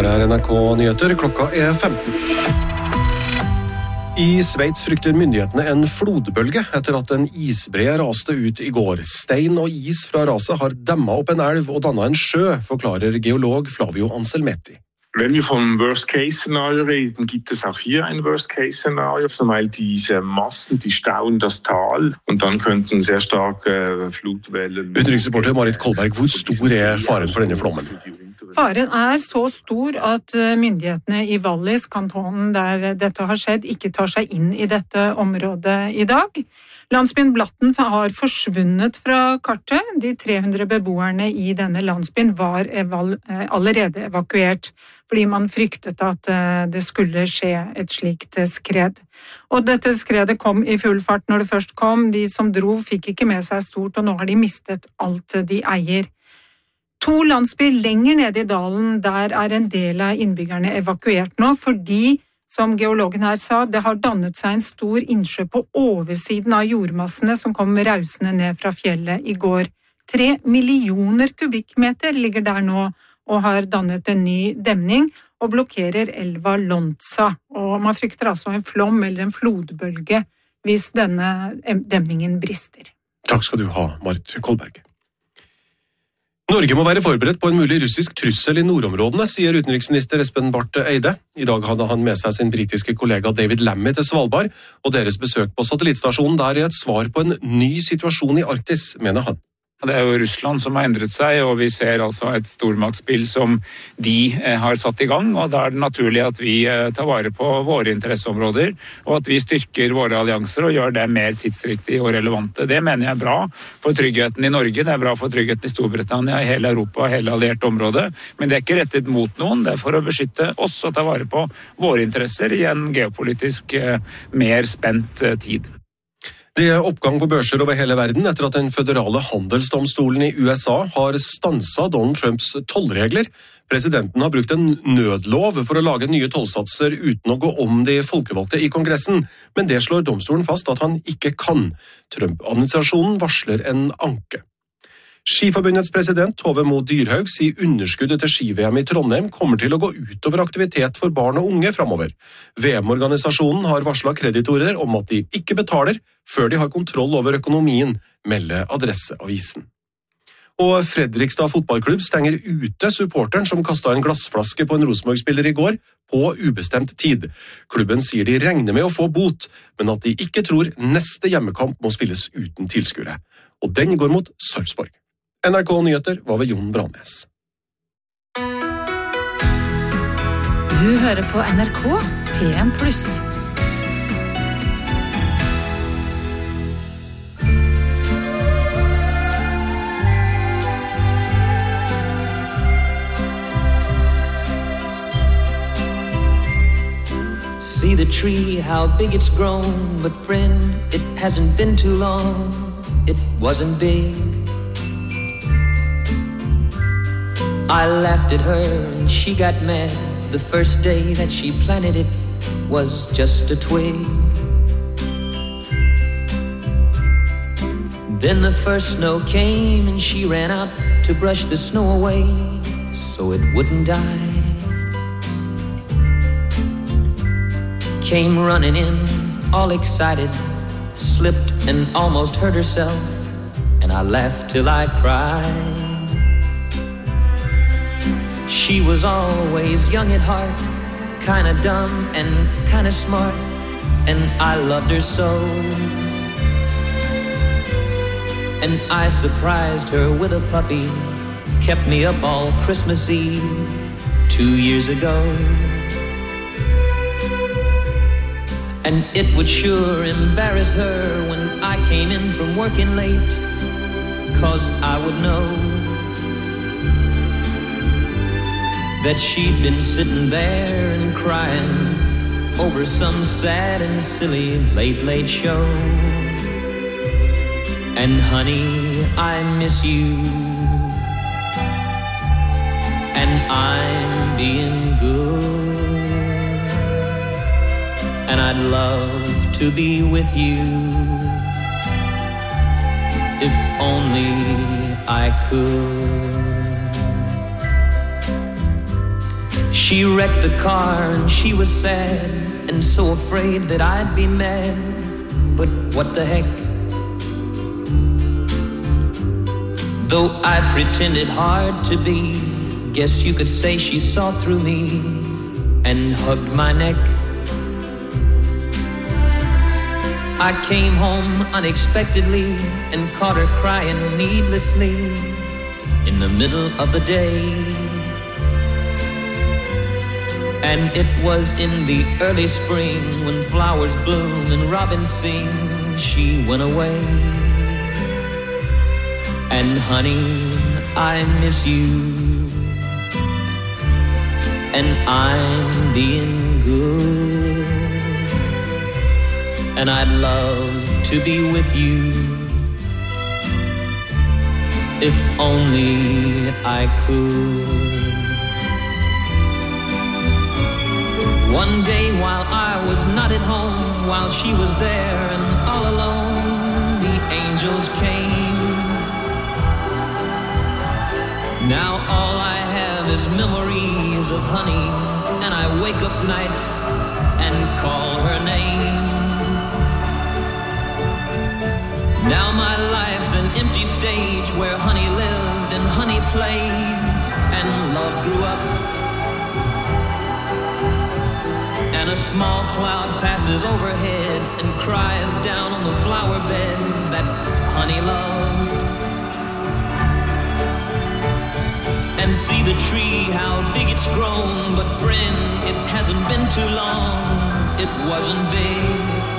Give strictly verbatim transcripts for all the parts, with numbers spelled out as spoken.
Her er N R K Nyheter, klokka er femten. I Sveits frykter myndighetene en flodbølge etter at en isbre raste ut i går. Stein og is fra raset har demmet opp en elv og dannet en sjø, forklarer geolog Flavio Anselmetti. Wenn wir vom Worst-Case-Szenario reden, gibt es auch hier ein Worst-Case-Szenario, weil diese Massen, die stauen das Tal und dann könnten sehr starke Flutwellen... Utenriksreporter Marit Kolberg, hvor stor er faren for denne flommen? Faren er så stor at myndighetene i Wallis, kantonen der dette har skjedd, ikke tar seg inn i dette området i dag. Landsbyen Blatten har forsvunnet fra kartet. De tre hundre beboerne i denne landsbyen var eval- allerede evakuert, fordi man fryktet at det skulle skje et slikt skred. Og dette skredet kom i full fart når det først kom. De som dro fikk ikke med seg stort, og nå har de mistet alt de eier. To landsbyer lenger nede i dalen, der er en del av innbyggerne evakuert nå, fordi, som geologen her sa, det har dannet seg en stor innsjø på oversiden av jordmassene som kom rausende ned fra fjellet i går. Tre millioner kubikkmeter ligger der nå og har dannet en ny demning og blokkerer elva Lonza. Og man frykter altså en flom eller en flodbølge hvis denne demningen brister. Takk skal du ha, Marit Kolberg. Norge må være forberedt på en mulig russisk trussel i nordområdene, sier utenriksminister Espen Barth Eide. I dag hadde han med seg sin britiske kollega David Lammy til Svalbard, og deres besøk på satellittstasjonen der er et svar på en ny situasjon i Arktis, mener han. Det er jo Russland som har endret seg, og vi ser altså et stormaktsspill som de har satt i gang, og da er det naturlig at vi tar vare på våre interesseområder, og at vi styrker våre allianser og gjør det mer tidsriktig og relevante. Det mener jeg er bra for tryggheten i Norge, det er bra for tryggheten i Storbritannia, i hele Europa, hele alliert område, men det er ikke rettet mot noen, det er for å beskytte oss og ta vare på våre interesser i en geopolitisk mer spent tid. Det er oppgang på børser over hele verden etter at den føderale handelsdomstolen i U S A har stanset Donald Trumps tollregler. Presidenten har brukt en nødlov for å lage nye tollsatser uten å gå om de folkevalgte i Kongressen, men det slår domstolen fast at han ikke kan. Trump-administrasjonen varsler en anke. Skiforbundets president Tove Mo Dyrhaug sier underskuddet til ski-V M i Trondheim kommer til å gå utover aktivitet for barn og unge fremover. V M-organisasjonen har varslet kreditorer om at de ikke betaler før de har kontroll over økonomien, melder Adresseavisen. Og Fredrikstad fotballklubb stenger ute supporteren som kastet en glassflaske på en Rosenborg-spiller i går på ubestemt tid. Klubben sier de regner med å få bot, men at de ikke tror neste hjemmekamp må spilles uten tilskuere. Og den går mot Sarpsborg. N R K Nyheter var ved Jon Brannes. Du hører på N R K P M pluss. See the tree, how big it's grown, but friend, it hasn't been too long, it wasn't big. I laughed at her and she got mad. The first day that she planted it was just a twig. Then the first snow came and she ran out to brush the snow away so it wouldn't die. Came running in, all excited, slipped and almost hurt herself, and I laughed till I cried. She was always young at heart, kinda dumb and kinda smart, and I loved her so. And I surprised her with a puppy, kept me up all Christmas Eve, two years ago. And it would sure embarrass her when I came in from working late, 'cause I would know that she'd been sitting there and crying over some sad and silly late, late show. And honey, I miss you, and I'm being good, and I'd love to be with you if only I could. She wrecked the car and she was sad and so afraid that I'd be mad. But what the heck? Though I pretended hard to be, guess you could say she saw through me and hugged my neck. I came home unexpectedly and caught her crying needlessly in the middle of the day. And it was in the early spring when flowers bloom and robins sing, she went away. And honey, I miss you, and I'm being good, and I'd love to be with you if only I could. One day while I was not at home, while she was there and all alone, the angels came. Now all I have is memories of honey, and I wake up nights and call her name. Now my life's an empty stage where honey lived and honey played and love grew up. And a small cloud passes overhead and cries down on the flower bed that honey loved. And see the tree, how big it's grown. But friend, it hasn't been too long, it wasn't big.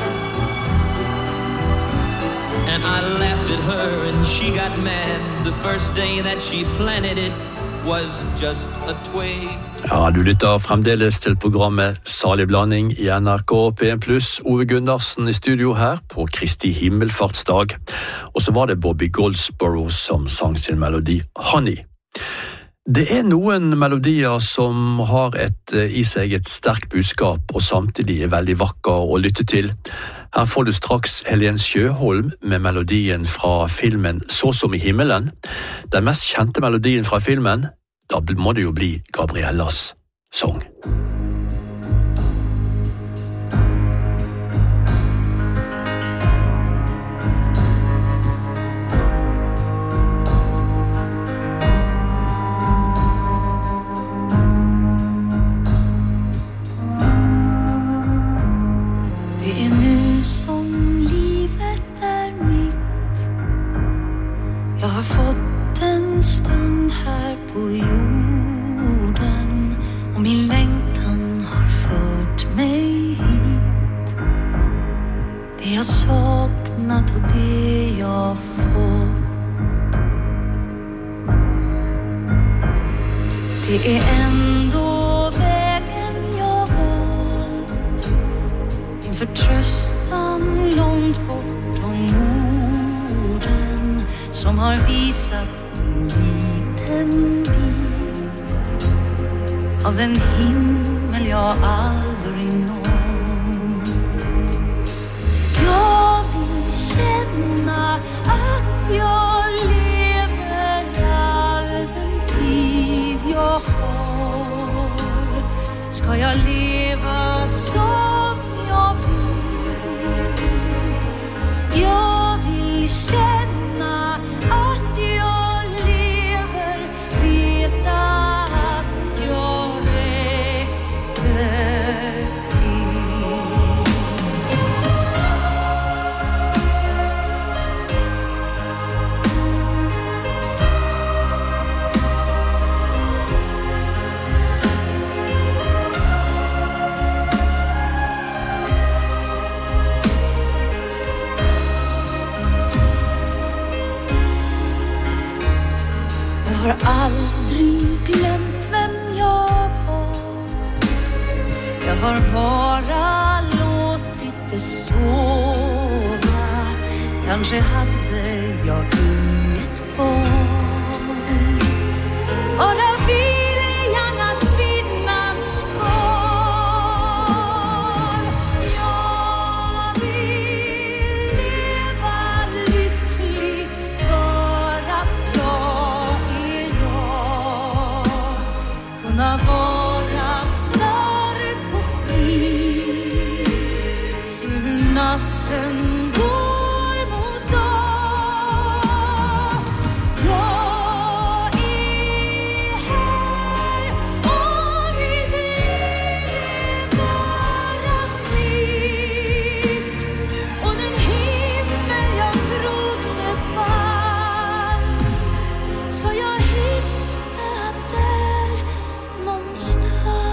And I laughed at her and she got mad. The first day that she planted it was just a twig. Ja, du lytter fremdeles til programmet Salig blanding i N R K P en pluss. Ove Gundersen i studio her på Kristi himmelfartsdag. Og så var det Bobby Goldsboro som sang sin melodi Honey. Det er noen melodier som har et, i seg et sterkt budskap og samtidig er veldig vakker å lytte til. Her får du straks Helen Sjøholm med melodien fra filmen Så som i himmelen. Den mest kjente melodien fra filmen, da må det jo bli Gabriellas sang. Det är ändå vägen jag valt, inför tröstan långt bortom orden som har visat en liten bit av den himmel jag aldrig nått. Jag vill känna att jag lever all den tid jag har. Ska jag leva som jag vill? Jag vill känna att jag lever, veta att jag räcker till. Jag har aldrig glömt vem jag var. Jag har bara låtit det sova. Kanske hade jag inget val. Och där vill jag att finnas kvar. Jag vill leva lycklig för att jag kunna vara natten går mot dag. Jag är här och mitt liv är bara mitt. Och den himmel jag trodde fanns ska jag hitta där någonstans.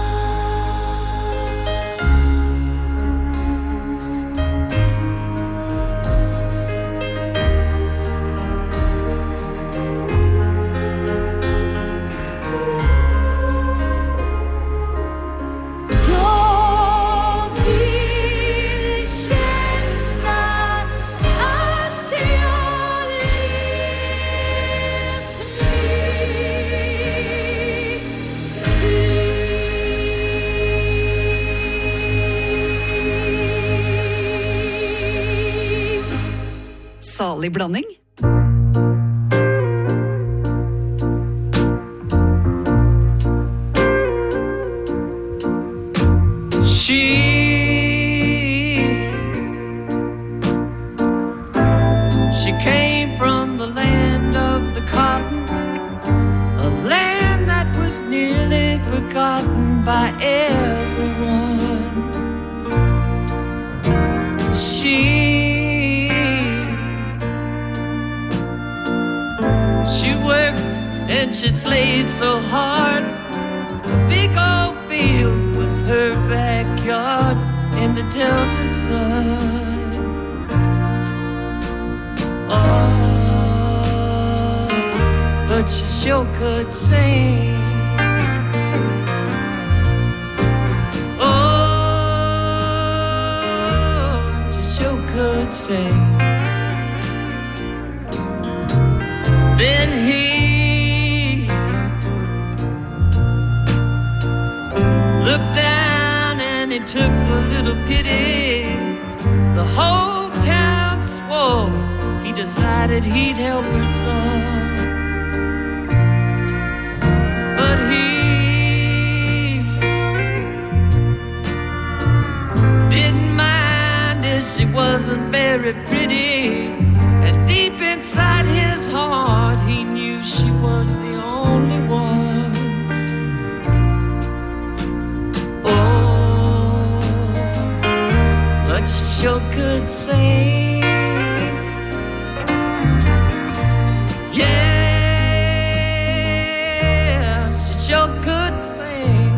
Jag vill känna att jag levt mitt liv. Salig blanding. She, she came from the land of the cotton, a land that was nearly forgotten by everyone. She, she worked and she slaved so hard. A big old field was her backyard in the Delta sun. Oh, but she sure could sing. Oh, she sure could sing. Then he looked down and he took a little pity. The whole town swore he decided he'd help her son. But he didn't mind if she wasn't very pretty. And deep inside his heart he knew she was the only one. But she sure could sing. Yeah, she sure could sing.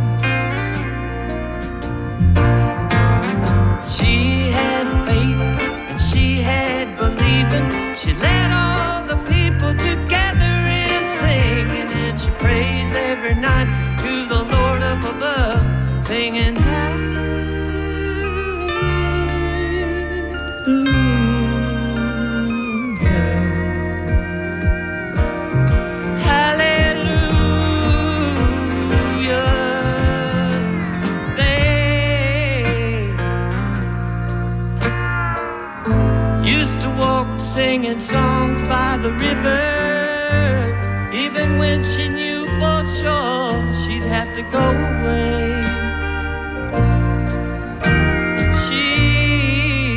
She had faith and she had believing. She led all the people together in singing, and she praised every night to the Lord up above, singing hallelujah. Singing songs by the river, even when she knew for sure she'd have to go away. She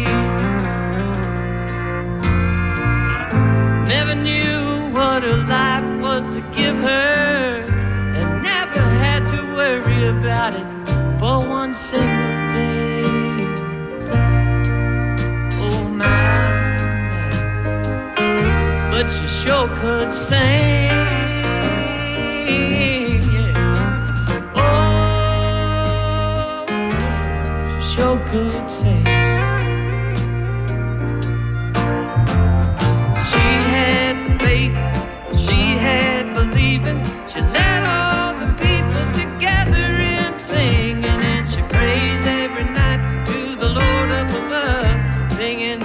never knew what her life was to give her, and never had to worry about it for one single day. But she sure could sing, yeah. Oh, she sure could sing. She had faith, she had believing. She led all the people together in singing, and she praised every night to the Lord up above, singing.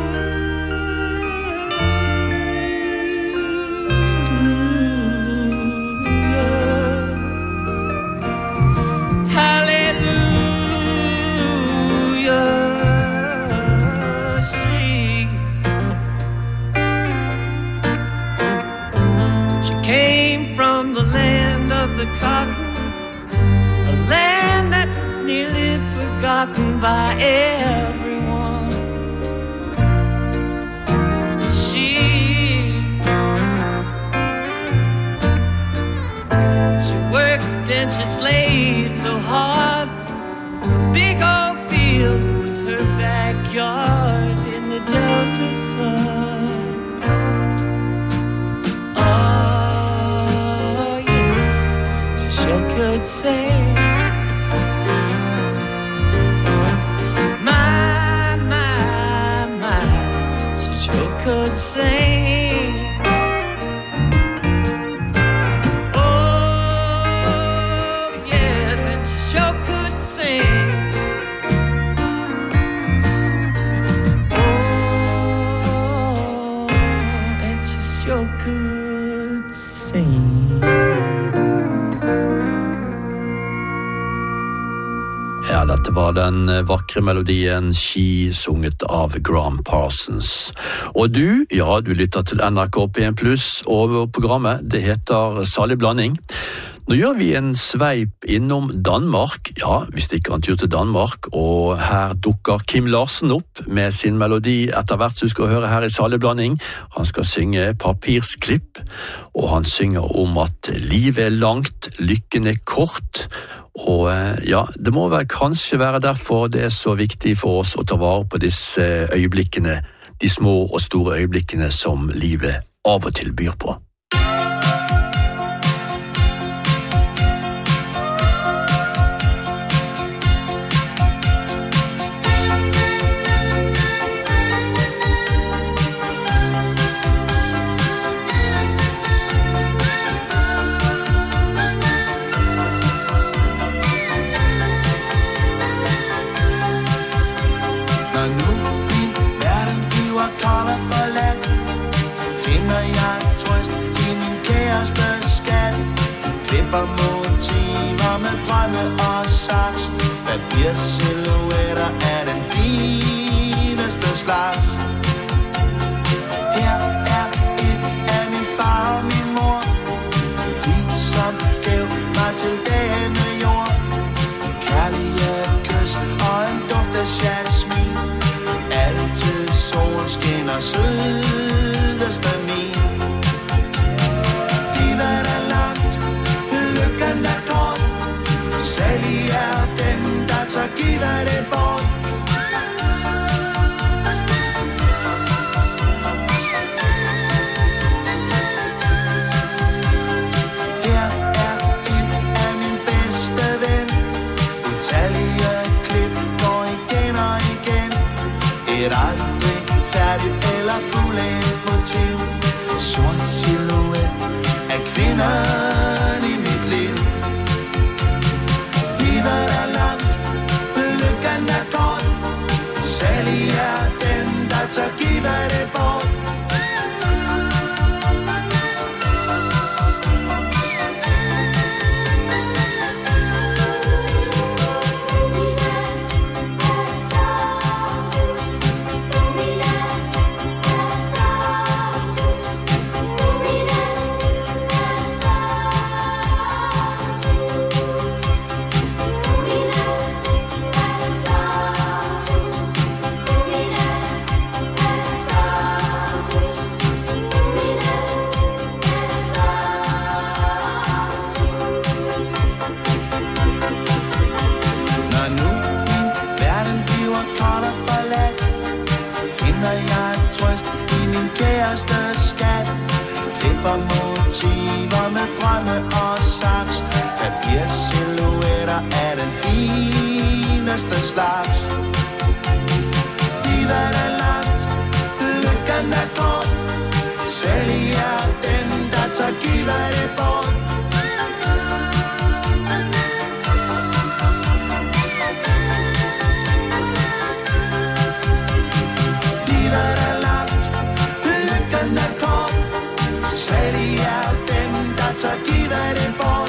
The cotton, a land that was nearly forgotten by everyone. could sing. My, my, my, she sure could sing. Oh, yes, and she sure could sing. Oh, and she sure could sing. Ja, dette var den vakre melodien She, sunget av Graham Parsons. Og du, ja, du lytter til N R K P en pluss, og programmet, det heter Salig blanding. Nå gjør vi en sveip innom Danmark, ja, vi stikker en tur til Danmark, og her dukker Kim Larsen opp med sin melodi etter hvert som du skal høre her i Salig blanding. Han skal synge Papirsklipp, og han synger om at livet er langt, lykken er kort, og ja, det må vel kanskje være derfor det er så viktig for oss å ta vare på disse øyeblikkene, de små og store øyeblikkene som livet av og til byr på. Motiver med drømme og saks. Papirsilhuetter er den fineste slags. Her er et af min far og min mor, de som gav mig til denne jord. Kærlige kys og en duft af jasmin. Altid solen skinner sødest af min. Livet er langt, lykken er kort. Særlig er den, der tør give dig det bort. Her er en af min bedste ven. Utallige klip går igen og igen. Et aldrig færdigt eller fuldendt motiv. Sort silhuet af kvinder i mit liv. Livet er langt, lykken er kort. Særlig er den, der tør give dig det bort. Motiver med drømme og saks. Papirsilhuetter er den fineste slags. Livet er langt, lykken er kort. Særlig er den, der tør give dig det bort. Livet er langt, lykken er kort. Særlig er den, der tør give dig det bort.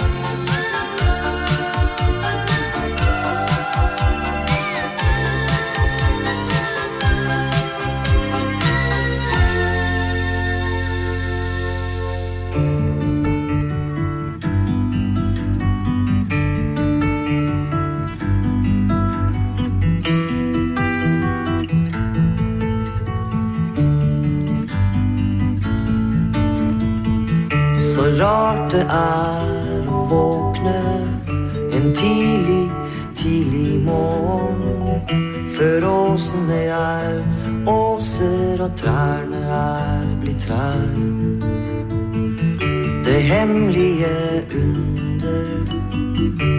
Så rart det er å våkne en tidlig, tidlig morgen. Før åsene er åser og trærne er blitt trær. Det hemmelige under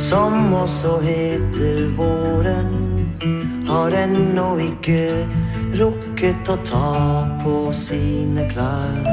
som også heter våren, har ennå ikke rukket å ta på sine klær.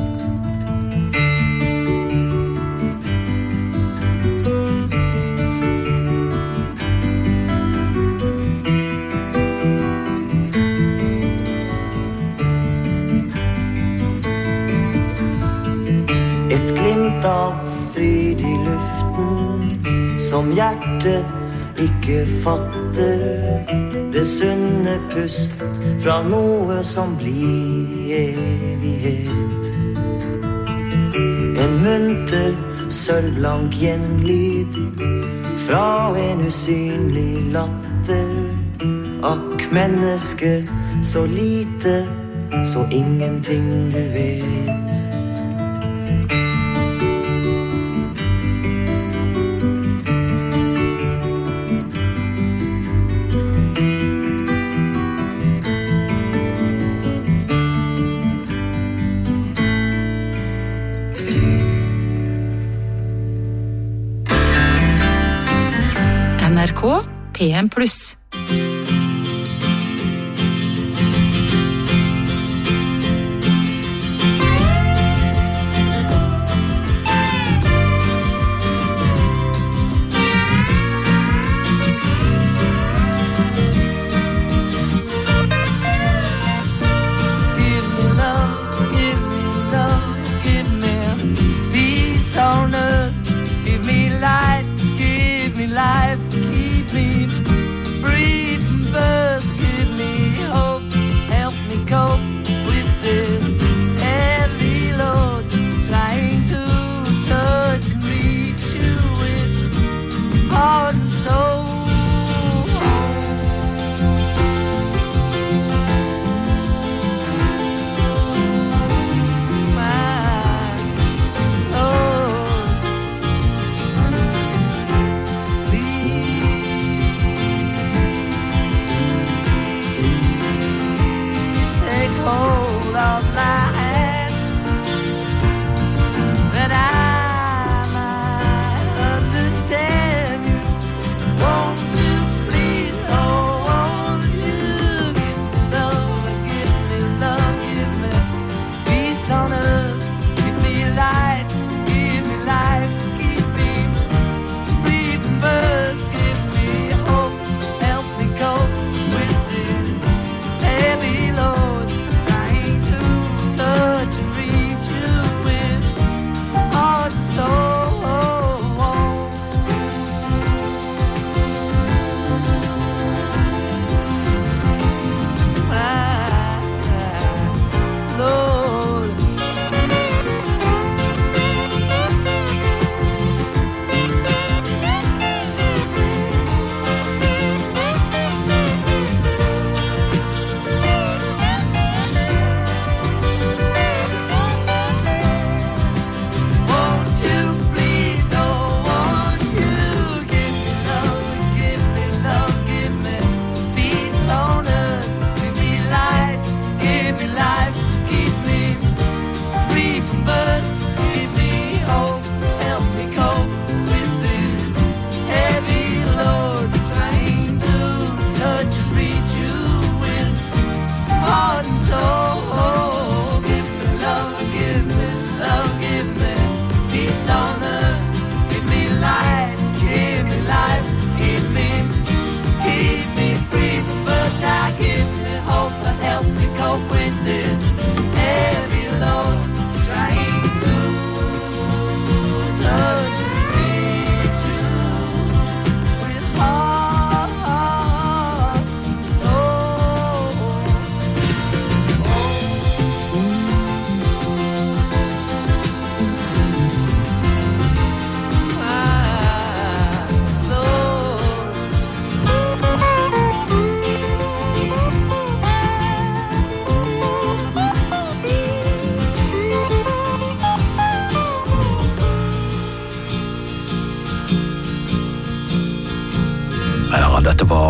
Et glimt av fryd i luften som hjertet ikke fatter, det sunne pust fra noe som blir i evighet. En munter, sølvblank gjenlyd fra en usynlig latter. Akk, menneske, så lite, så ingenting du vet. N R K P M pluss. Life, keep me free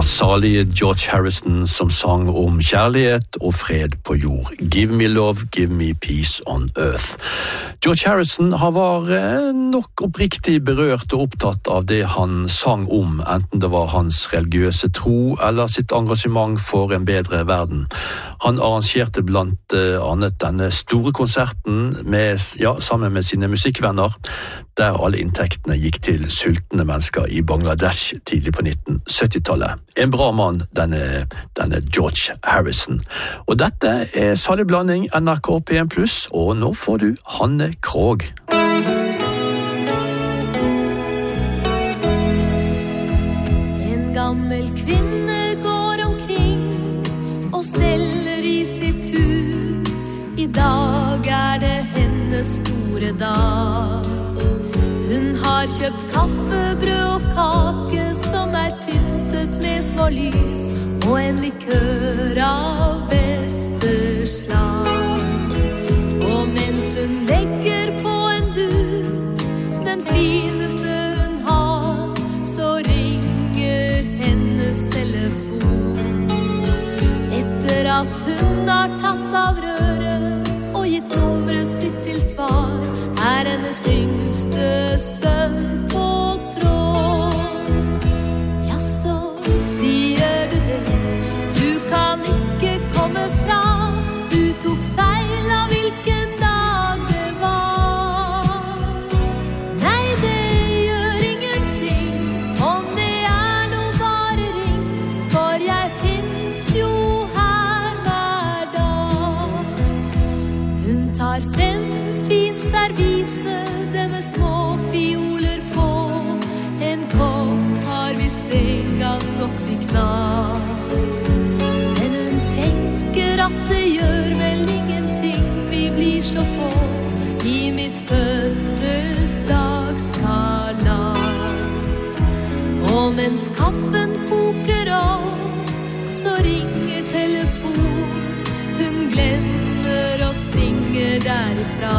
salige George Harrison som sang om kjærlighet og fred på jord. Give me love, give me peace on earth. George Harrison han var nok oppriktig berørt og opptatt av det han sang om, enten det var hans religiøse tro eller sitt engasjement for en bedre verden. Han arrangerte blant annet denne store konserten med, ja, sammen med sine musikkvenner, der alle inntektene gikk til sultne mennesker i Bangladesh tidlig på nitten sytti-tallet. En bra mann, denne, denne George Harrison. Og dette er Salig blanding, N R K P en pluss, og nå får du Hanne Krogh. En gammel kvinne går omkring og steller i sitt hus. I dag er det hennes store dag. Hun har kjøpt kaffe, brød og kake som er pyntet med små lys og en likør av beste slag. Og mens hun legger på en duk, den fineste hun har, så ringer hennes telefon. Etter at hun har tatt av røret og gitt nummeret sitt til svar, er hennes yngste sønn på tråd. Ja, så sier du det, du kan ikke komme fra. Du tok feil av hvilken dag det var. Nei, det gjør ingenting om det er noe, bare ring, for jeg finnes jo her hver dag. Hun tar frem fin servise, det med små fioler på. En kopp har visst en gang gått i knas. Men hun tenker at det gjør vel ingenting, vi blir så få i mitt fødselsdagskalas. Og mens kaffen koker opp, så ringer telefon. Hun glemmer og springer derifra.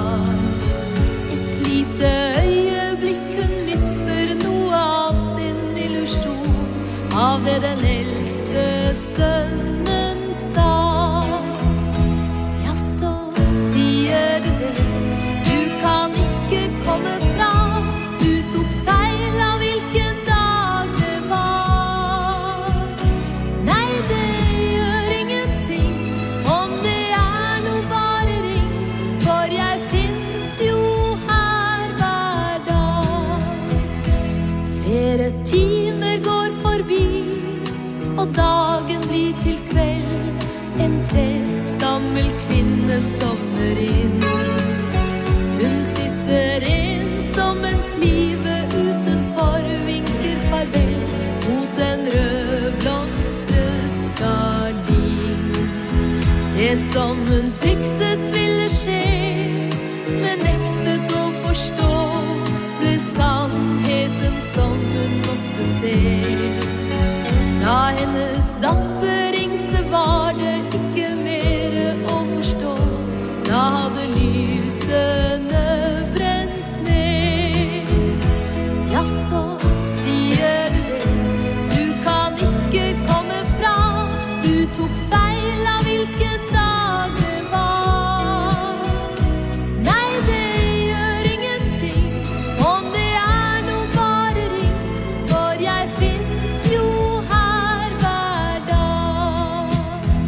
Et lite øyeblikk hun mister noe av sin illusion, av det den eldste sønnen sa. Ja, så sier du det, du kan ikke komme fra. Du tok feil av hvilken dag det var. Nei, det gjør ingenting om det er noe, bare ring, for jeg finnes jo her hver dag. Flere timer går forbi, og dagen blir til kveld. En trett gammel kvinne sovner inn. Hun sitter ensom mens livet utenfor vinker farvel mot en rødblomstret gardin. Det som hun fryktet ville skje, men nektet å forstå, ble sannheten som hun måtte se. Da hennes datter ringte, var det ikke mer å forstå. Da hadde lysene brent ned. Ja, så sier du det, du kan ikke komme fra. Du tok feil av hvilken dag det var. Nei, det gjør ingenting om det er noe, bare ring, for jeg finnes jo her hver dag.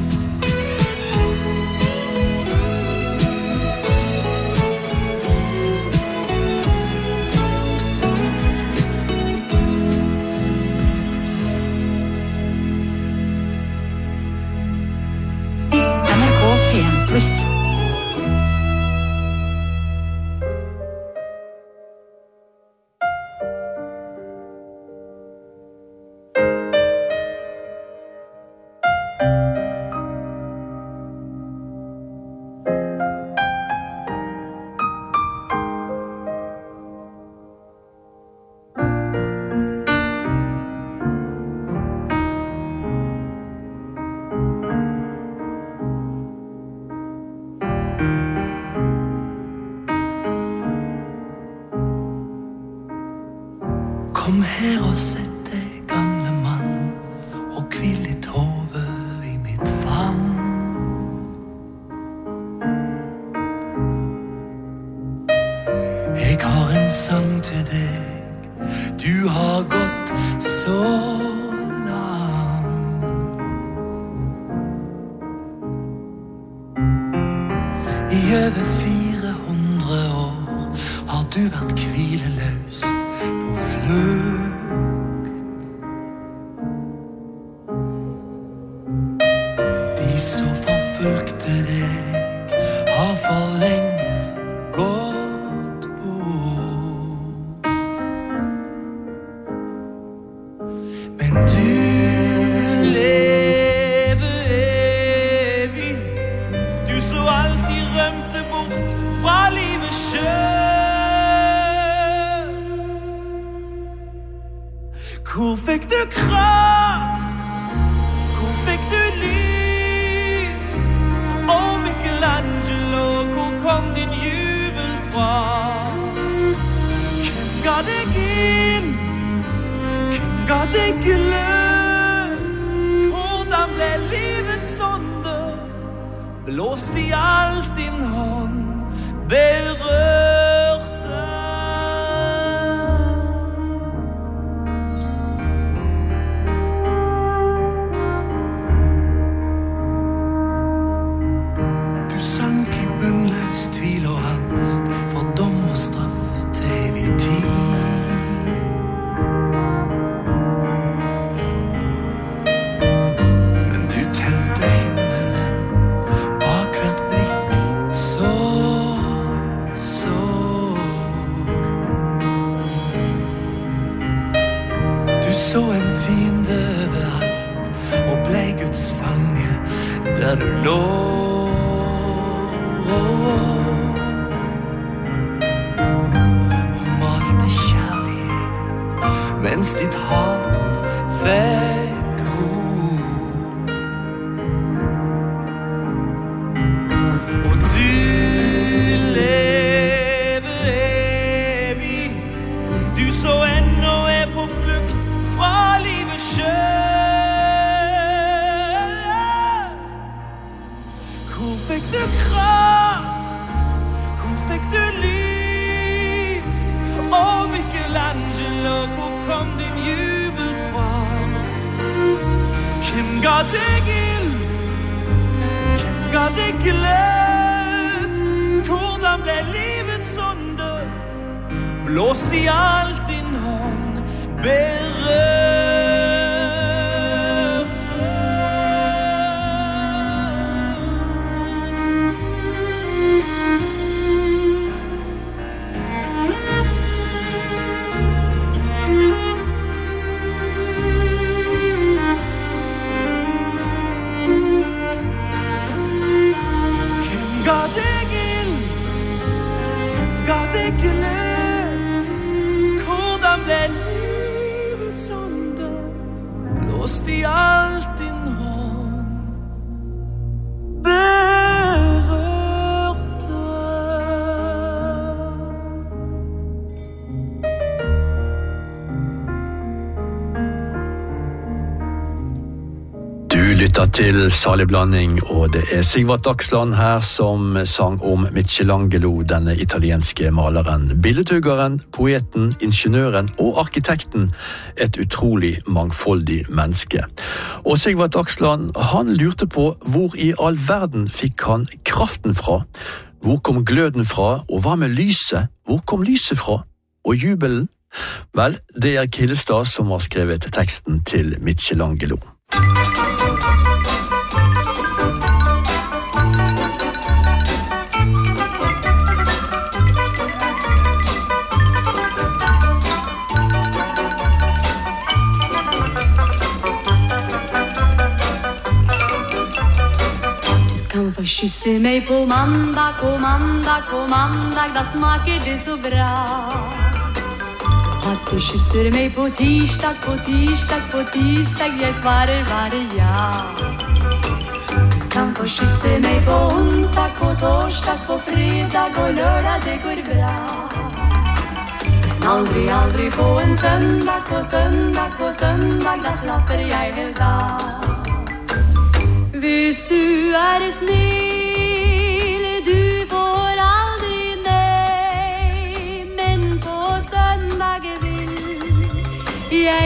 N R K P en pluss. Kom her og sett deg, gamle mann, Jeg har en sang til deg. Du har gått så langt. I over fire hundre år har du vært hvileløst på flukt. De så forfulgte deg har for lengst gått bort. Men du lever evig. Du så alltid rømte bort fra livet selv. Hvor fikk du kraft? Hvor fikk du lys? Og Michelangelo, hvor kom din jubel fra? Hvem ga deg inn? Hvem ga deg glød? Hvordan ble livets ånde blåst i alt din hånd berørte? Du sank i bunnløs tvil og angst for dom og straff til evig tid. Men du telte himmelen bak hvert blikk så, så. Du så en fiende overalt og ble Guds fange der du lå. Og malte kjærlighet mens ditt hat fikk ro. Og du lever evig. Du så ennå er på flukt fra livet selv. Hvor fikk du kraft? Hvor fikk du lys? Og Michelangelo, hvor kom din jubel fra? Hvem ga deg ild? Hvem ga deg glød? Hvordan ble livets ånde blåst i alt din hånd berørte? Hvem ga deg ild? Hvem ga deg glød? Hvordan ble livets ånde blåst i alt din hånd berørte? Du lytter til Salig blanding, og det er Sigvart Dagsland her som sang om Michelangelo, denne italienske maleren, billedhuggeren, poeten, ingeniøren og arkitekten, et utrolig mangfoldig menneske. Og Sigvart Dagsland, han lurte på hvor i all verden fikk han kraften fra? Hvor kom gløden fra? Og hva med lyset? Hvor kom lyset fra? Og jubelen? Vel, det er Killestad som har skrevet teksten til Michelangelo. Få kysse mig på mandag, på mandag, på mandag, da smaker det så bra. At du kysser mig på tirsdag, på tirsdag, på tirsdag, jeg svarer bare ja. Du kan få kysse mig på onsdag, på torsdag, på fredag og lørdag, det går bra. Men aldri, aldri på en søndag, på søndag, på søndag, da slapper jeg helt av. Hvis du er snill, du får aldri nei,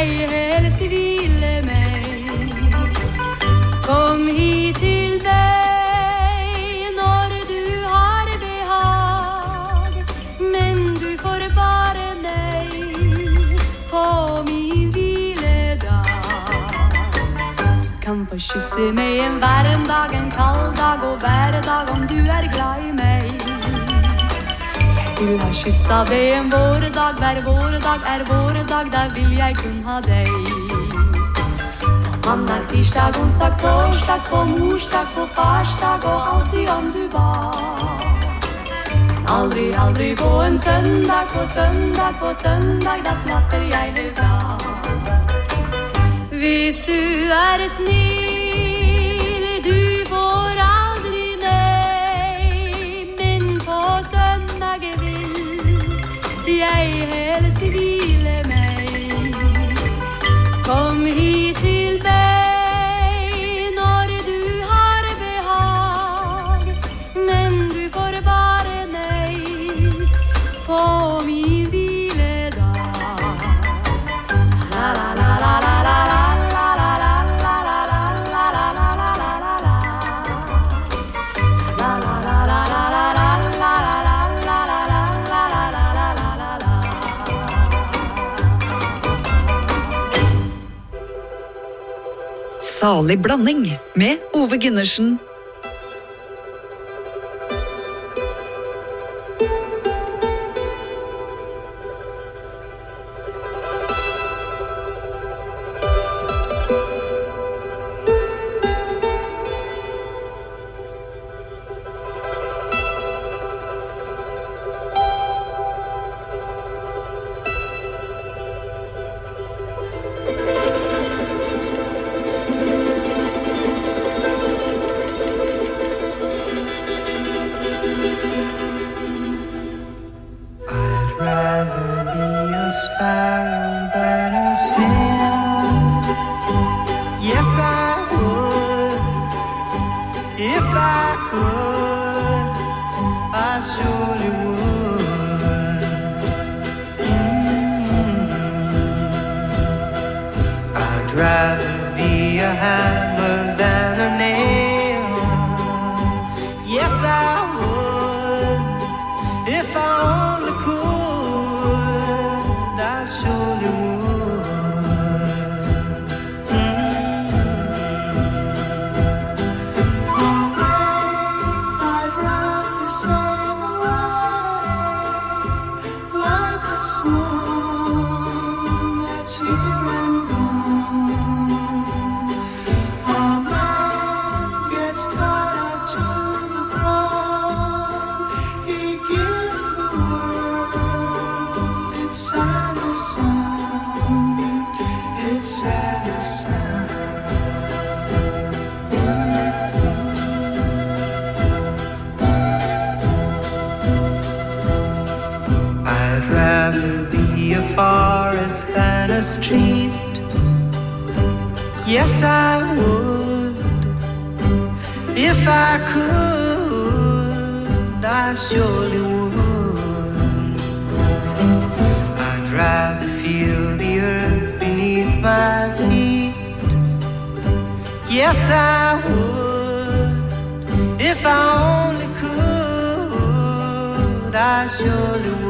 jeg helst hvile meg. Kom hit til meg når du har behag, men du får bare nei på min hviledag. Kan få kysse meg en varm dag, en kald dag og hverdag om du er glad i meg. Jeg vil ha kyss av deg en vårdag, hver vårdag er vårdag, da vil jeg kun ha deg. På mandag, tirsdag, onsdag, torsdag, på morsdag, på farsdag og alltid om du var. Aldri, aldri på en søndag, på søndag, på søndag, da slapper jeg helt av. Hvis du er snill, du får aldri nei, men på søndag vil jeg helst hvile meg. Kom hit til meg når du har behag, men du får bare nei på min hviledag. La la la la la la la. Salig blanding med Ove Gundersen. Yes, I would. If I could, I surely would. I'd rather feel the earth beneath my feet. Yes, I would. If I only could, I surely would.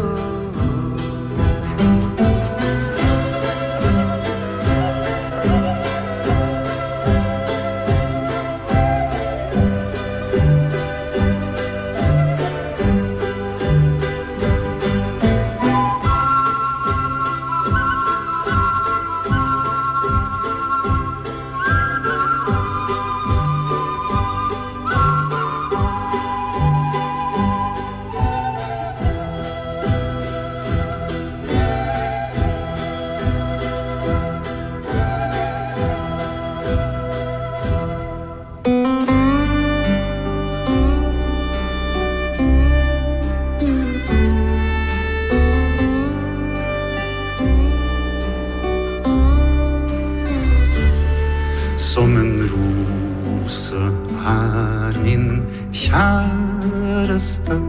Som en rose er min kjæreste,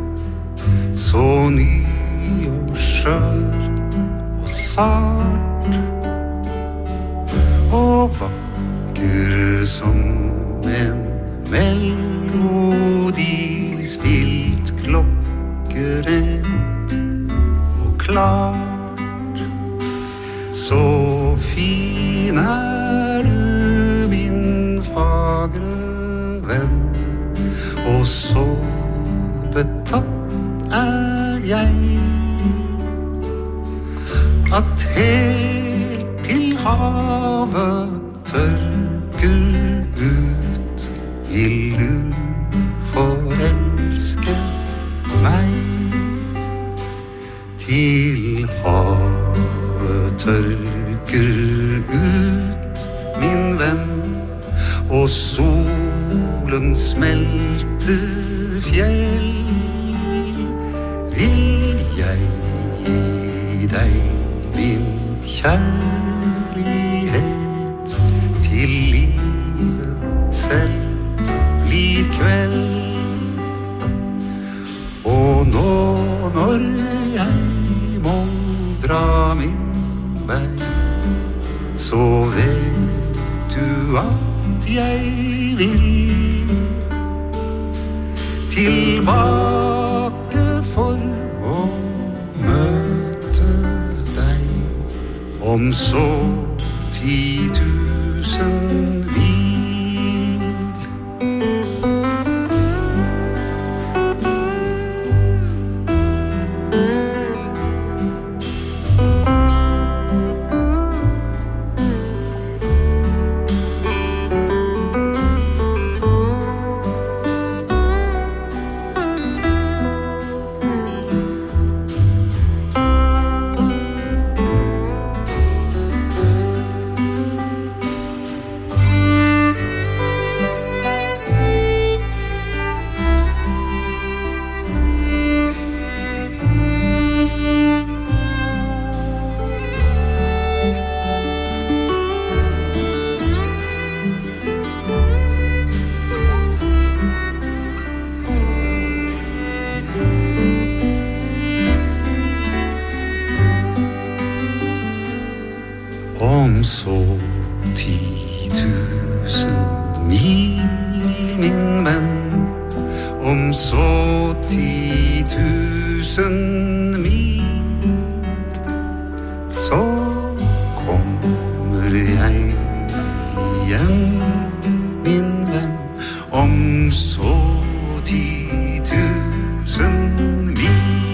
så ny og skjør og sart. vakker som en melodi spilt klokkerent og klart. Så fin er du, min fagre venn, og så betatt er jeg at helt til havet tørker ut. Vil du forelske meg? Til havet tørker ut, min venn, og solen smelter fjell. Vil jeg gi deg min kjærlighet til livet selv blir kveld. Og nå når jeg må dra min vei, så vet du at jeg vil tilbake for å møte deg om så ti tusen mil. Om så ti tusen mil, min venn, om så ti tusen mil, så kommer jeg igjen, min venn, om så ti tusen mil.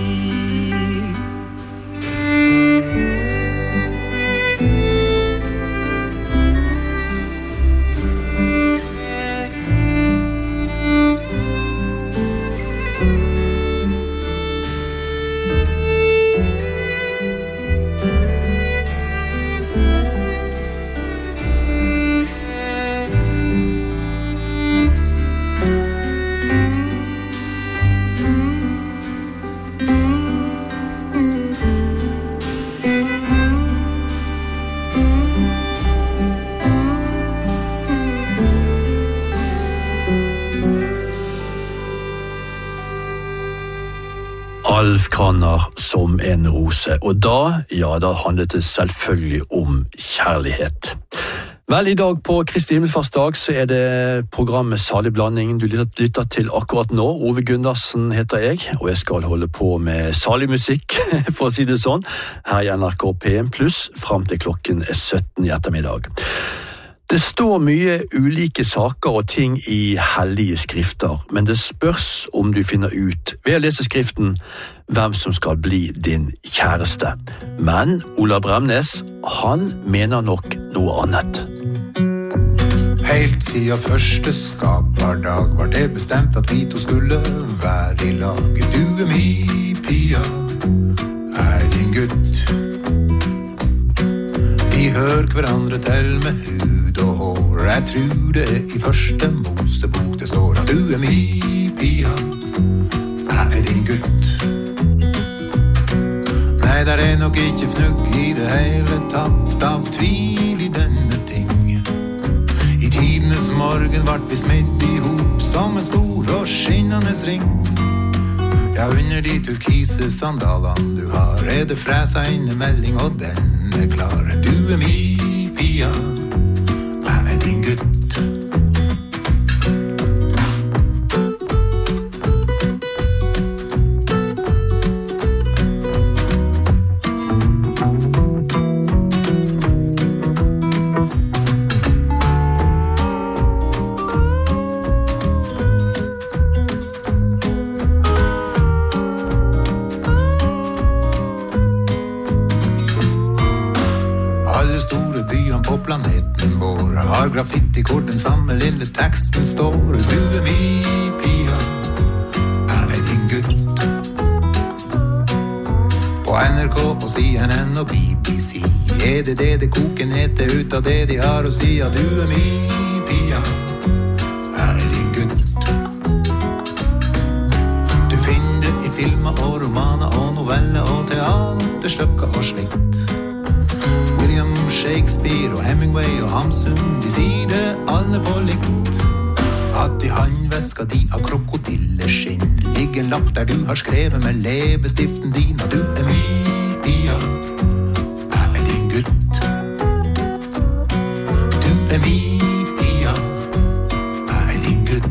Alf Kranner som en rose, og da, ja, da handlet det selvfølgelig om kjærlighet. Vel, i dag på Kristi himmelfartsdag så er det programmet Salig blanding du lytter til akkurat nå. Ove Gundersen heter jeg, og jeg skal holde på med salig musikk, for å si det sånn, her i N R K P en pluss, frem til klokken er sytten i ettermiddag. Det står mye ulike saker og ting i hellige skrifter, men det spørs om du finner ut ved å lese skriften hvem som skal bli din kjæreste. Men Ola Bremnes, han mener nok noe annet. Helt siden første skaperdag var det bestemt at vi to skulle være i lag. Du er min pia, er din gutt. Vi hører hverandre til med hud og hår. Jeg tror det er i første Mosebok det står at du er min pia, jeg er din gutt. Nei, der er nok ikke fnugg i det hele tatt av tvil i denne ting. I tidenes morgen vart vi smidd i hop som en stor og skinnende ring. Ja, under de turkise sandalene du har er det fresa inn en melding, og den er klar. Du er min pia, din gutt. Graffiti hvor den samme lille teksten står. Du er min pia, jeg er din gutt. På N R K og C N N og B B C er det det det koker ned til ut av det de har å si. At du er min pia, jeg er din gutt. Du finner det i filmer og romaner og noveller og teaterstykker og slikt. William Shakespeare og Hemingway og Hamsun, de sier det alle på likt. At i handveska di av krokodilleskinn ligger en lapp der du har skrevet med leppestiften din. Og du er min pia, jeg er din gutt. Du er min pia, jeg er din gutt.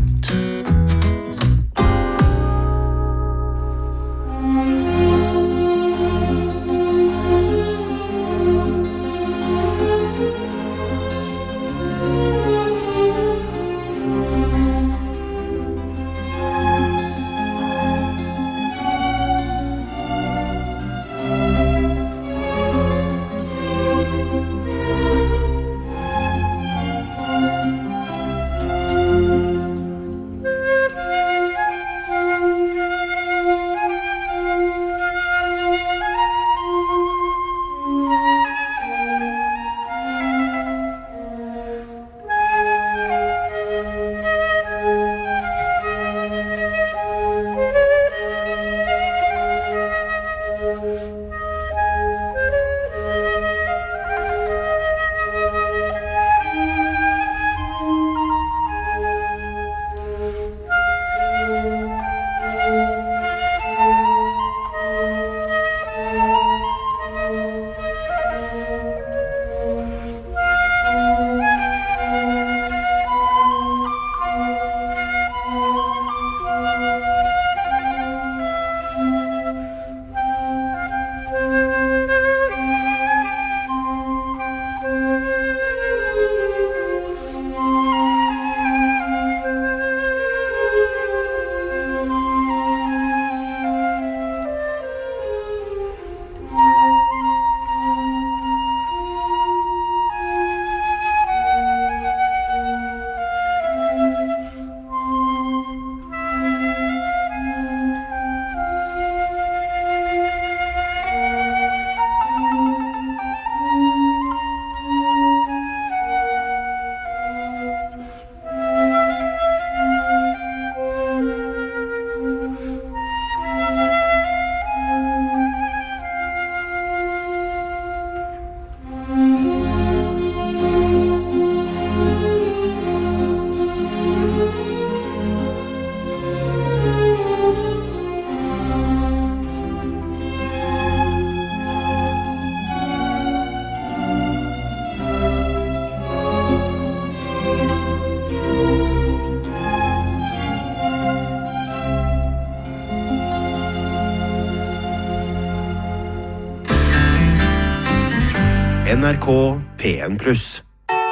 N R K P N pluss.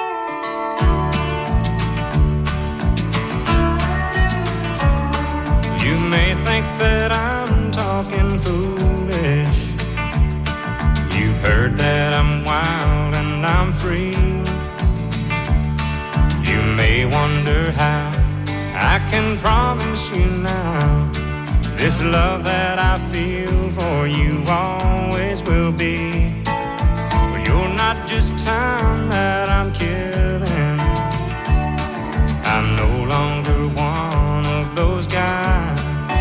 You may think that I'm talking foolish. You've heard that I'm wild and I'm free. You may wonder how I can promise you now this love that I feel for you always will be. You're not just time that I'm killing. I'm no longer one of those guys.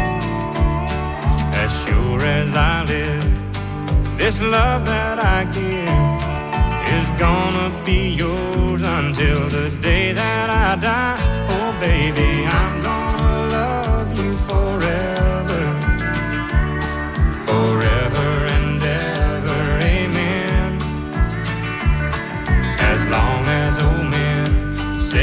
As sure as I live, this love that I give is gonna be yours until the day that I die. Oh baby, I'm gonna love you forever, forever and ever, amen. As long as old men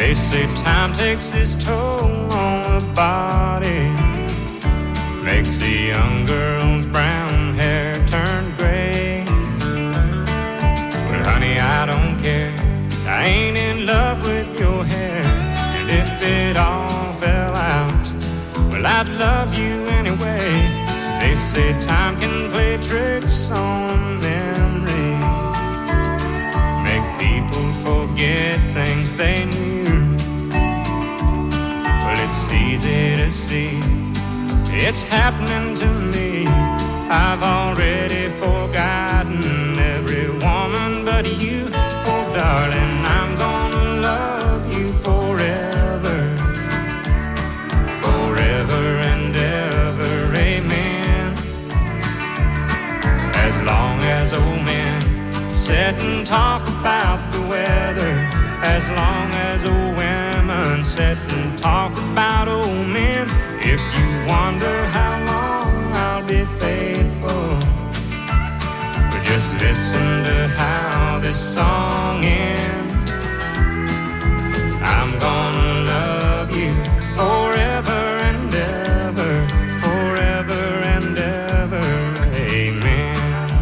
They say time takes its toll on the body, makes the young girl's brown hair turn gray. But honey, I don't care, I ain't in love with your hair. And if it all fell out, well, I'd love you anyway. They say time can play tricks on memory, make people forget things they knew. Well, it's easy to see, it's happening to me. I've already forgotten every woman but you. Oh, darling, I'm gonna love you forever, forever and ever, amen. As long as old men sit and talk about the weather, as long as old women sit and talk about old men. If you wonder how long I'll be faithful, but just listen to how this song ends. I'm gonna love you forever and ever, forever and ever, amen.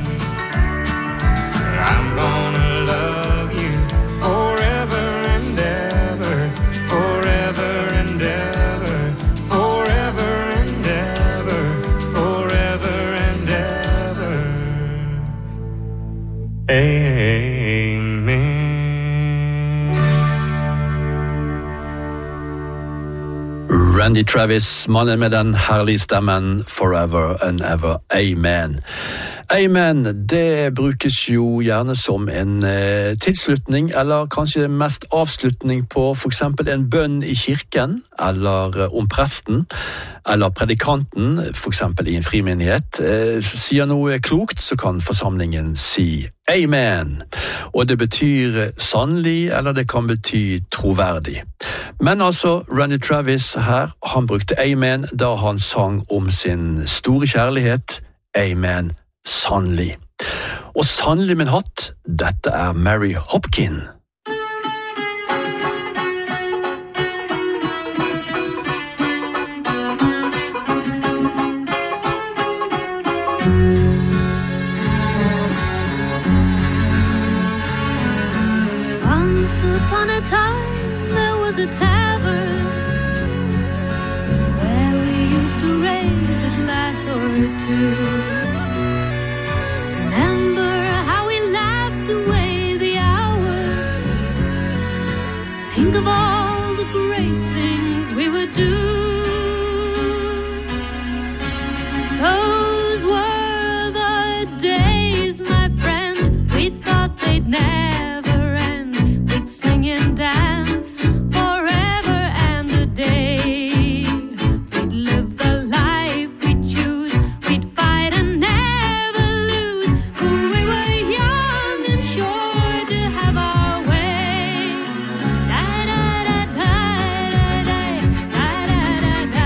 I'm gonna love you forever and ever, forever and ever, forever and ever, forever and ever, amen. Randy Travis, mannen med den herlige stemmen, Forever and Ever, Amen. Amen, det brukes jo gjerne som en eh, tilslutning, eller kanskje mest avslutning på for eksempel en bønn i kirken, eller eh, om presten, eller predikanten, for eksempel i en frimenighet, eh, sier noe klokt, så kan forsamlingen si Amen. Og det betyr sannelig, eller det kan bety troverdig. Men altså, Randy Travis her, han brukte Amen da han sang om sin store kjærlighet, Amen, sannelig. Og sannelig min hatt, dette er Mary Hopkin. Once upon a time there was a tavern where we used to raise a glass or two. Remember how we laughed away the hours. Think of all the great things we would do. Those were the days, my friend, we thought they'd never end. We'd sing and dance forever and a day. We'd live the life we'd choose. We'd fight and never lose. We were young and sure to have our way. Da da da da da da da da da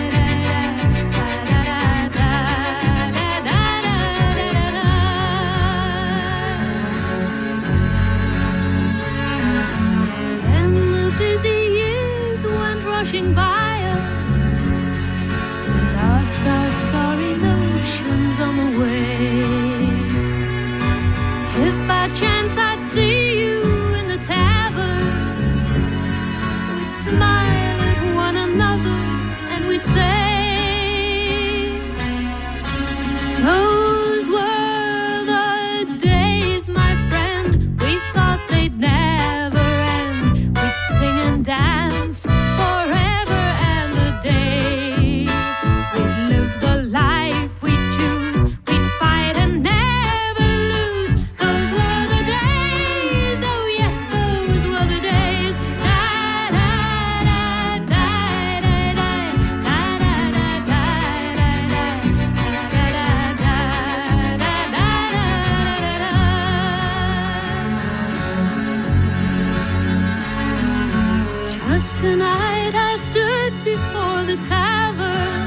Then the busy years went rushing by us. We lost our starry notions on the way. If by chance I'd see you in the tavern, we'd smile at one another and we'd say, those were the days, my friend, we thought they'd never end. We'd sing and dance forever and a day. We'd live the life we'd choose. We'd fight and never lose. Those were the days, oh yes, those were the days. Da da da da da da da da da Just tonight I stood before the tavern.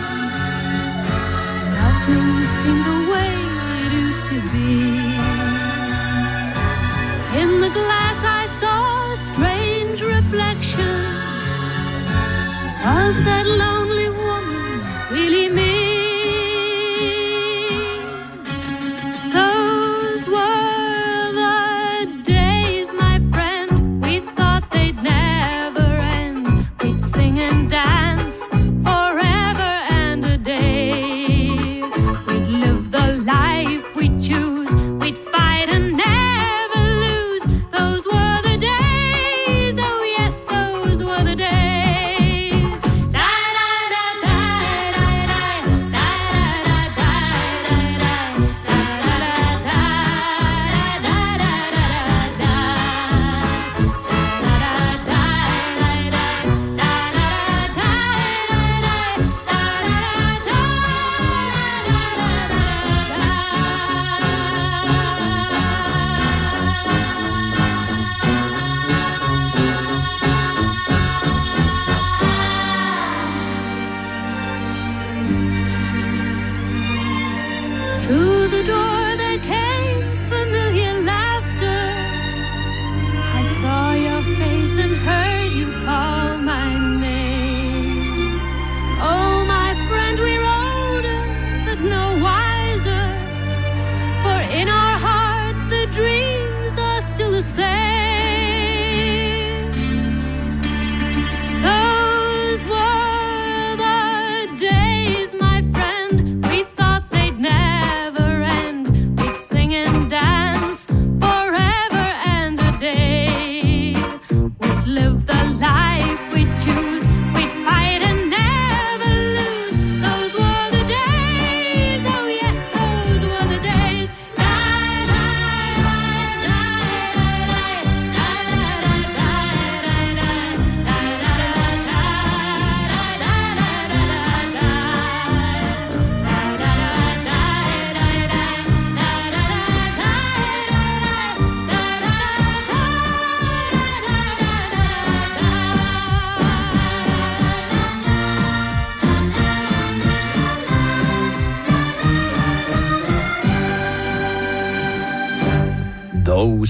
Nothing seemed the way it used to be. In the glass I saw a strange reflection.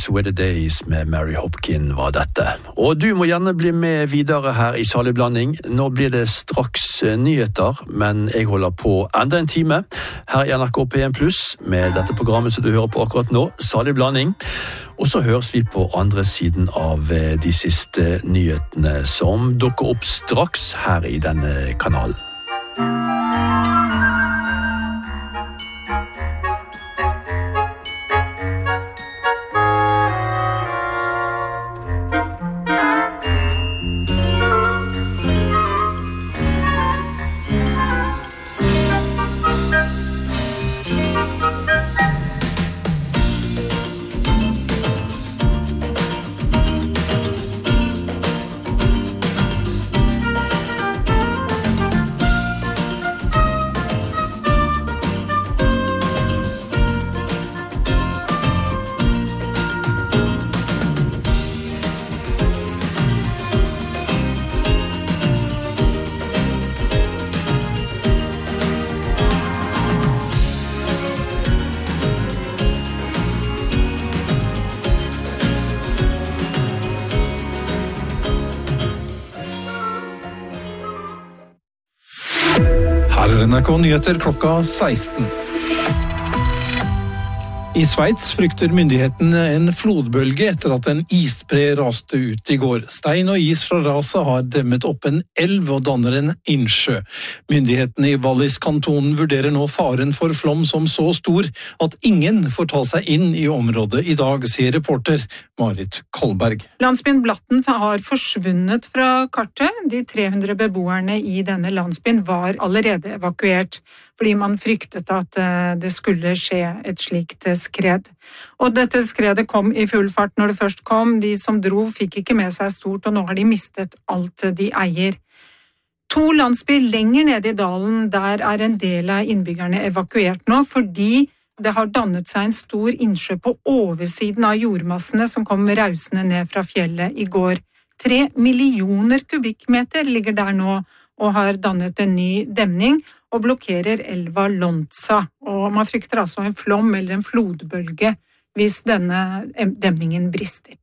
Those Were The Days med Mary Hopkin var dette. Og du må gjerne bli med videre her i Salig blanding. Nå blir det straks nyheter, men jeg holder på enda en time her i N R K P en pluss med dette programmet som du hører på akkurat nå, Salig blanding. Og så høres vi på andre siden av de siste nyhetene som dukker opp straks her i denne kanalen. N R K Nyheter klokka seksten. I Sveits frykter myndighetene en flodbølge etter at en isbre raste ut i går. Stein og is fra raset har demmet opp en elv og danner en innsjø. Myndighetene i Wallis-kantonen vurderer nå faren for flom som så stor at ingen får ta seg inn i området i dag, sier reporter Marit Kolberg. Landsbyen Blatten har forsvunnet fra kartet. De tre hundre beboerne i denne landsbyen var allerede evakuert, fordi man fryktet at det skulle skje et slikt skred. Og dette skredet kom i full fart når det først kom. De som dro fikk ikke med seg stort, og nå har de mistet alt de eier. To landsbyer lenger nede i dalen, der er en del av innbyggerne evakuert nå, fordi det har dannet seg en stor innsjø på oversiden av jordmassene som kom rausende ned fra fjellet i går. Tre millioner kubikkmeter ligger der nå og har dannet en ny demning og blokkerer elva Lonza. Og man frykter altså en flom eller en flodbølge hvis denne demningen brister.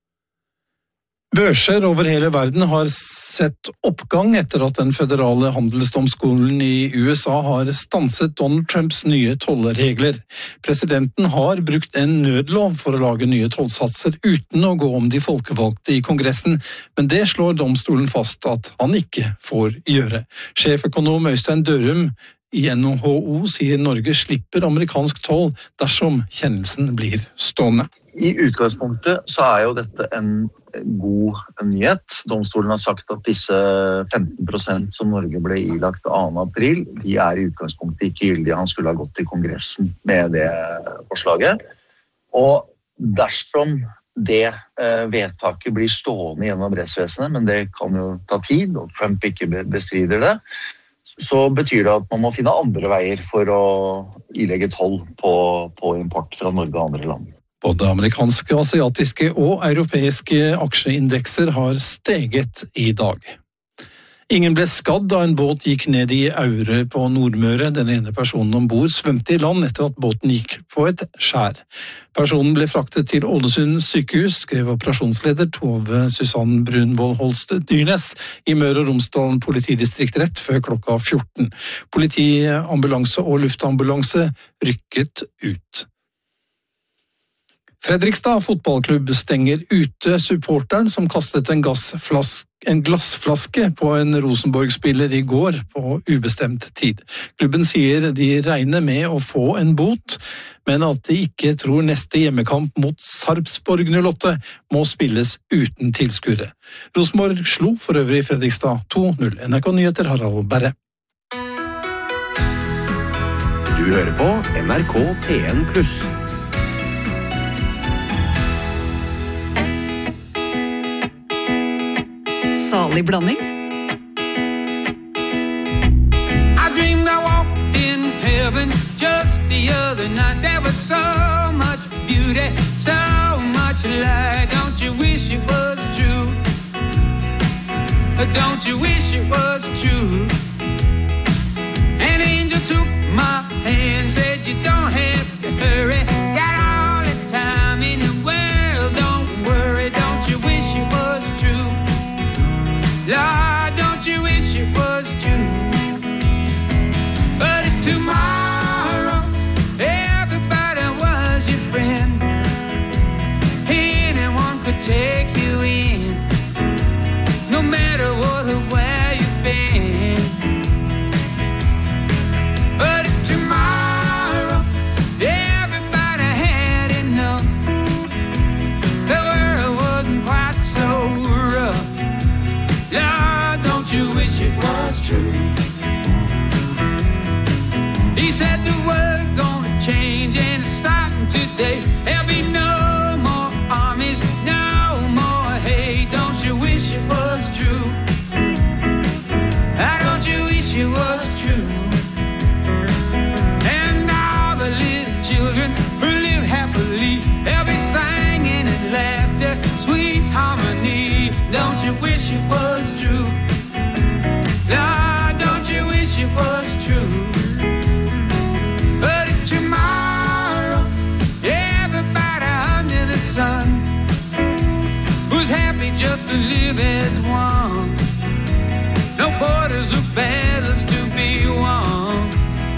Børser over hele verden har sett oppgang etter at den føderale handelsdomstolen i U S A har stanset Donald Trumps nye tollregler. Presidenten har brukt en nødlov for å lage nye tollsatser uten å gå om de folkevalgte i Kongressen, men det slår domstolen fast at han ikke får gjøre. Sjeføkonom Øystein Dørum i N H O sier Norge slipper amerikansk toll dersom kjennelsen blir stående. I utgangspunktet så er jo dette en god nyhet. Domstolen har sagt at disse femten prosent som Norge ble ilagt annen april, de er i utgangspunktet ikke gyldige. Han skulle ha gått til Kongressen med det forslaget. Og dersom det vedtaket blir stående gjennom rettsvesenet, men det kan jo ta tid, og Trump ikke bestrider det, så betyr det at man må finne andre veier for å ilegge toll på, på import fra Norge og andre land. Både amerikanske, asiatiske og europeiske aksjeindekser har steget i dag. Ingen ble skadd da en båt gikk ned i Aure på Nordmøre. Den ene personen ombord svømte i land etter at båten gikk på et skjær. Personen ble fraktet til Ålesund sykehus, skrev operasjonsleder Tove Susanne Brunvoll Holst Dyrnes i Møre og Romsdal politidistrikt rett før klokka fjorten. Politi, ambulanse og luftambulanse rykket ut. Fredrikstad fotballklubb stenger ute supporteren som kastet en, en glassflaske på en Rosenborg-spiller i går på ubestemt tid. Klubben sier de regner med å få en bot, men at de ikke tror neste hjemmekamp mot Sarpsborg null åtte må spilles uten tilskuere. Rosenborg slo for øvrig Fredrikstad to null. N R K Nyheter, Harald Berre. Du hører på N R K P en pluss. Salig blanding. I dreamed I walked in heaven just the other night. There was so much beauty, so much light. Don't you wish it was true? Don't you wish it was true? An angel took my hand, said you don't have to hurry. Got all the time in the world, don't wish it was true? Lord, don't you wish it was true? But if tomorrow everybody under the sun who's happy just to live as one, no borders or battles to be won.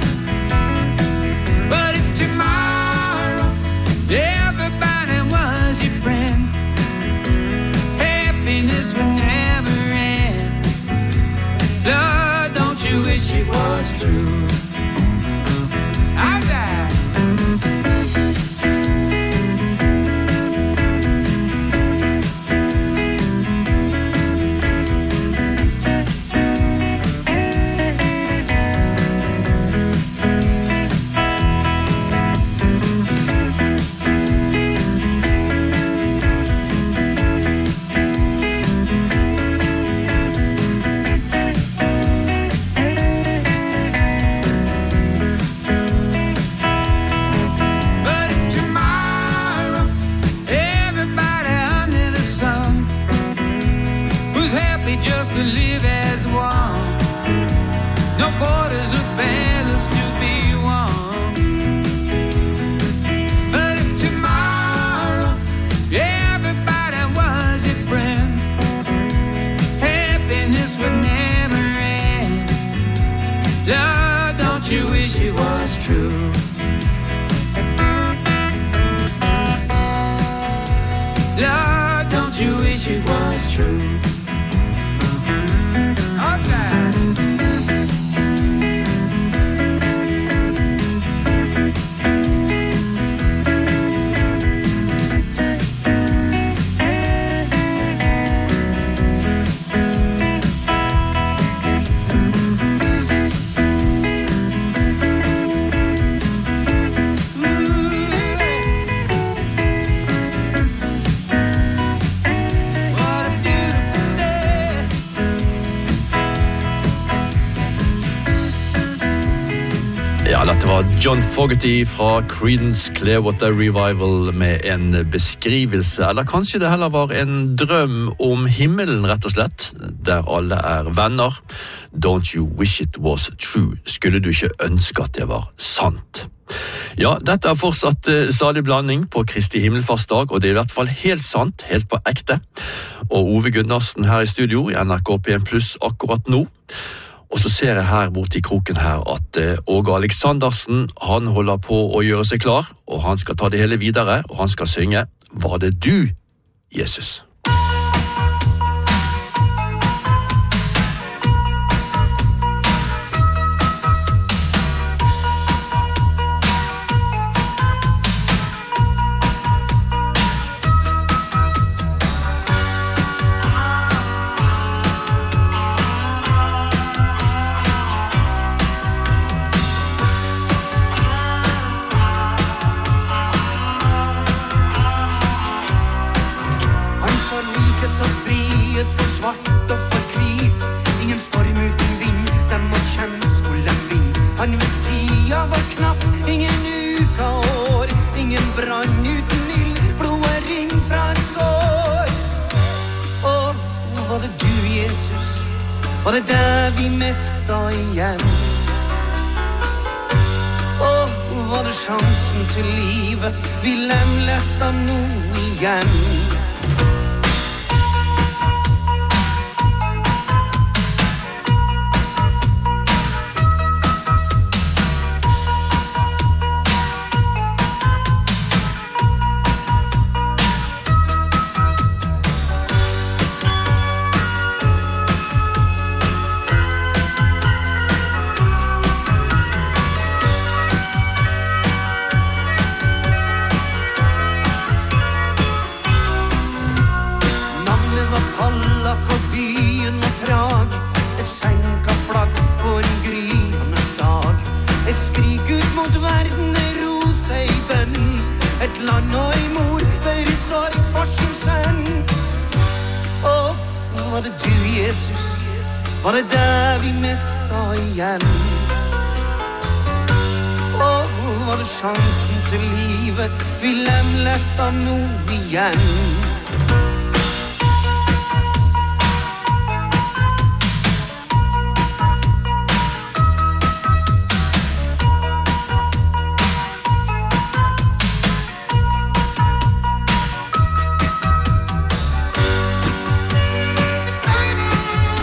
But if tomorrow everybody was your friend, happiness would never end. Lord, don't you wish it was true? I died. Just to live as one, no borders or battles to be won. But if tomorrow everybody was a friend, happiness would never end. Lord, don't you wish it was true? Lord, don't you wish it was true? Dette var John Fogerty fra Creedence Clearwater Revival med en beskrivelse, eller kanskje det heller var en drøm om himmelen rett og slett, der alle er venner. Don't you wish it was true? Skulle du ikke ønske at det var sant? Ja, dette er fortsatt uh, salig blanding på Kristi himmelfartsdag, og det er i hvert fall helt sant, helt på ekte. Og Ove Gunnarsen her i studio i N R K P en pluss akkurat nå. Og så ser jeg her borte i kroken her at Åge Aleksandersen, han holder på å gjøre seg klar, og han skal ta det hele videre, og han skal synge «Var det du, Jesus?» Var det der vi mesta igjen? Og var det sjansen til livet vi lemlesta nå igjen? Var det du, Jesus? Var det der vi mesta igjen? Og var det sjansen til livet vi lemlesta nå igjen?